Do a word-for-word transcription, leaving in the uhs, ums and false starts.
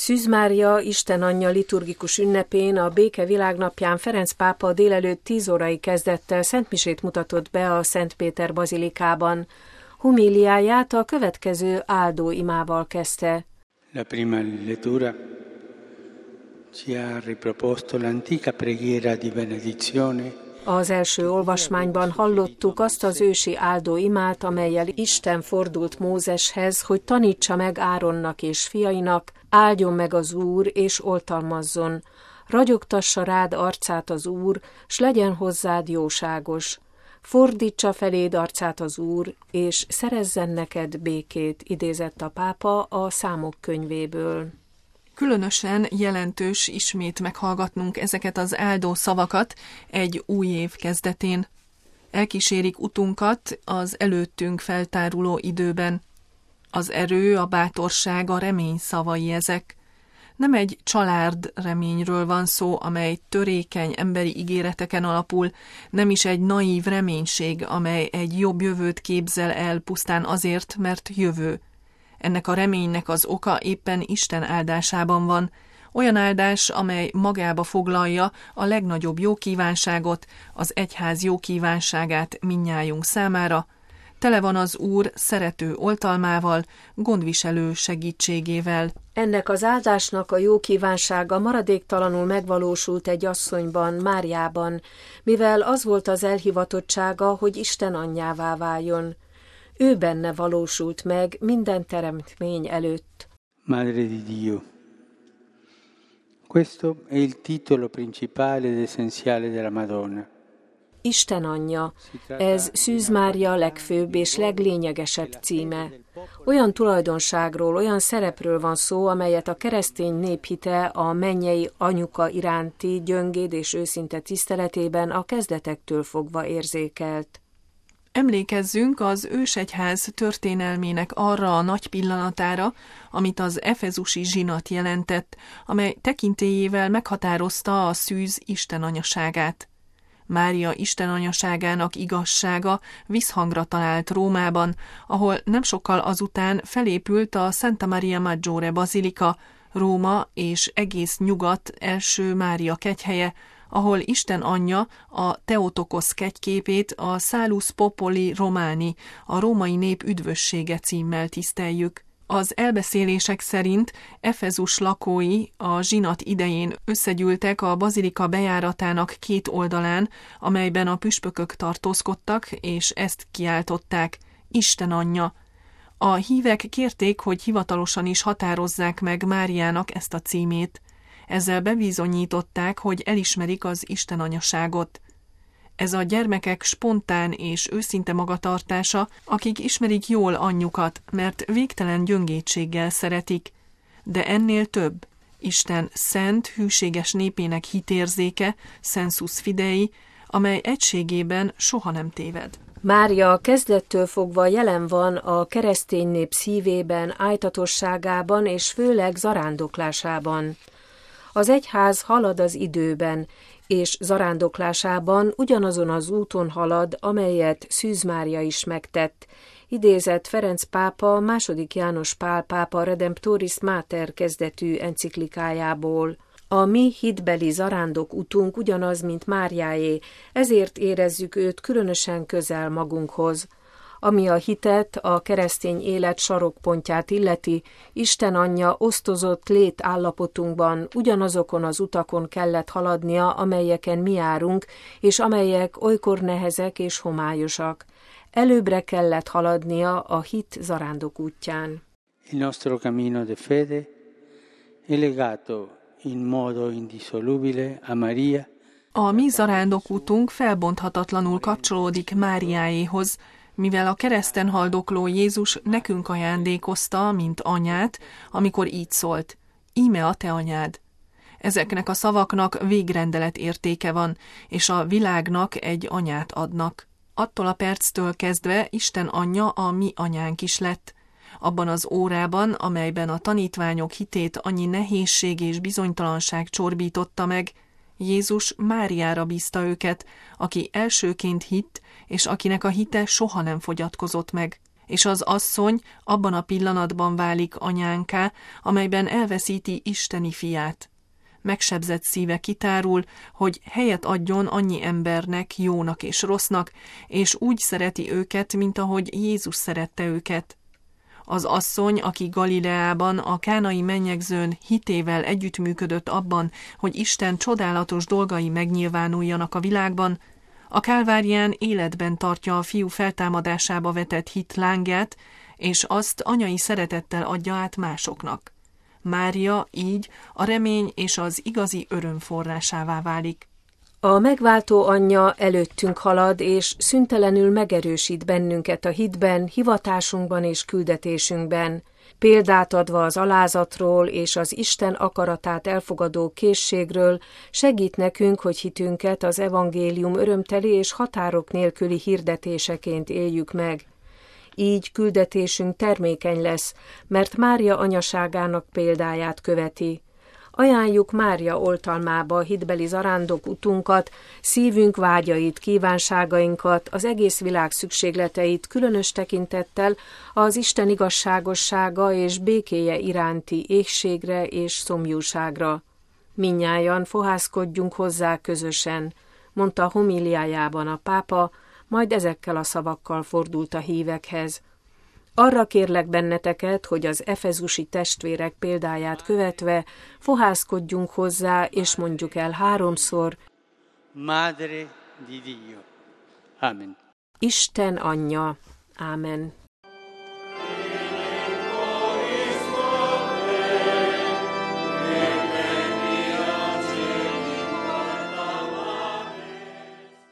Szűz Mária Isten Anyja liturgikus ünnepén a Béke Világnapján Ferenc pápa délelőtt tíz órai kezdettel szentmisét mutatott be a Szent Péter bazilikában. Homíliáját a következő áldó imával kezdte. La prima lettura ci ha riproposto l'antica preghiera di benedizione. Az első olvasmányban hallottuk azt az ősi áldó imát, amellyel Isten fordult Mózeshez, hogy tanítsa meg Áronnak és fiainak, áldjon meg az Úr és oltalmazzon, ragyogtassa rád arcát az Úr, s legyen hozzád jóságos. Fordítsa feléd arcát az Úr, és szerezzen neked békét, idézett a pápa a Számok könyvéből. Különösen jelentős ismét meghallgatnunk ezeket az áldó szavakat egy új év kezdetén. Elkísérik utunkat az előttünk feltáruló időben. Az erő, a bátorság, a remény szavai ezek. Nem egy csalárd reményről van szó, amely törékeny emberi ígéreteken alapul, nem is egy naív reménység, amely egy jobb jövőt képzel el pusztán azért, mert jövő. Ennek a reménynek az oka éppen Isten áldásában van, olyan áldás, amely magába foglalja a legnagyobb jókívánságot, az egyház jókívánságát mindnyájunk számára, tele van az Úr szerető oltalmával, gondviselő segítségével. Ennek az áldásnak a jókívánsága maradéktalanul megvalósult egy asszonyban, Máriában, mivel az volt az elhivatottsága, hogy Isten anyjává váljon. Ő benne valósult meg minden teremtmény előtt. Madre di Dio. Questo è il titolo principale ed essenziale della Madonna. Isten anyja, ez Szűz Mária legfőbb és leglényegesebb címe. Olyan tulajdonságról, olyan szerepről van szó, amelyet a keresztény néphite a mennyei anyuka iránti gyöngéd és őszinte tiszteletében a kezdetektől fogva érzékelt. Emlékezzünk az ősegyház történelmének arra a nagy pillanatára, amit az efezusi zsinat jelentett, amely tekintélyével meghatározta a szűz istenanyaságát. Mária istenanyaságának igazsága visszhangra talált Rómában, ahol nem sokkal azután felépült a Santa Maria Maggiore bazilika, Róma és egész nyugat első Mária kegyhelye, ahol Isten anyja a Theotokos kegyképét a Salus Populi Romani, a római nép üdvössége címmel tiszteljük. Az elbeszélések szerint Efezus lakói a zsinat idején összegyűltek a bazilika bejáratának két oldalán, amelyben a püspökök tartózkodtak, és ezt kiáltották: Isten anyja. A hívek kérték, hogy hivatalosan is határozzák meg Máriának ezt a címét. Ezzel bebizonyították, hogy elismerik az istenanyaságot. Ez a gyermekek spontán és őszinte magatartása, akik ismerik jól anyjukat, mert végtelen gyöngétséggel szeretik. De ennél több. Isten szent, hűséges népének hitérzéke, sensus fidei, amely egységében soha nem téved. Mária kezdettől fogva jelen van a keresztény nép szívében, ájtatosságában és főleg zarándoklásában. Az egyház halad az időben, és zarándoklásában ugyanazon az úton halad, amelyet Szűz Mária is megtett, idézett Ferenc pápa második János Pál pápa Redemptoris Mater kezdetű enciklikájából. A mi hitbeli zarándok utunk ugyanaz, mint Máriáé, ezért érezzük őt különösen közel magunkhoz. Ami a hitet, a keresztény élet sarokpontját illeti, Isten anyja osztozott létállapotunkban ugyanazokon az utakon kellett haladnia, amelyeken mi járunk, és amelyek olykor nehezek és homályosak. Előbbre kellett haladnia a hit zarándok útján. Il nostro cammino de fede è legato in modo indissolubile a Maria. A mi zarándok útunk felbonthatatlanul kapcsolódik Máriáéhoz, mivel a kereszten haldokló Jézus nekünk ajándékozta, mint anyát, amikor így szólt: íme a te anyád. Ezeknek a szavaknak végrendelet értéke van, és a világnak egy anyát adnak. Attól a perctől kezdve Isten anyja a mi anyánk is lett. Abban az órában, amelyben a tanítványok hitét annyi nehézség és bizonytalanság csorbította meg, Jézus Máriára bízta őket, aki elsőként hitt, és akinek a hite soha nem fogyatkozott meg. és az asszony abban a pillanatban válik anyánká, amelyben elveszíti isteni fiát. Megsebzett szíve kitárul, hogy helyet adjon annyi embernek, jónak és rossznak, és úgy szereti őket, mint ahogy Jézus szerette őket. Az asszony, aki Galileában a kánai mennyegzőn hitével együttműködött abban, hogy Isten csodálatos dolgai megnyilvánuljanak a világban, a Kálvárián életben tartja a fiú feltámadásába vetett hit lángját, és azt anyai szeretettel adja át másoknak. Mária így a remény és az igazi öröm forrásává válik. A megváltó anyja előttünk halad, és szüntelenül megerősít bennünket a hitben, hivatásunkban és küldetésünkben, példát adva az alázatról és az Isten akaratát elfogadó készségről, segít nekünk, hogy hitünket az evangélium örömteli és határok nélküli hirdetéseként éljük meg. Így küldetésünk termékeny lesz, mert Mária anyaságának példáját követi. Ajánljuk Mária oltalmába hitbeli zarándok utunkat, szívünk vágyait, kívánságainkat, az egész világ szükségleteit különös tekintettel az Isten igazságossága és békéje iránti éhségre és szomjúságra. Mindnyájan fohászkodjunk hozzá közösen, mondta a homíliájában a pápa, majd ezekkel a szavakkal fordult a hívekhez. Arra kérlek benneteket, hogy az efezusi testvérek példáját követve fohászkodjunk hozzá, és mondjuk el háromszor: Madre di Dio. Amen. Isten anyja. Ámen.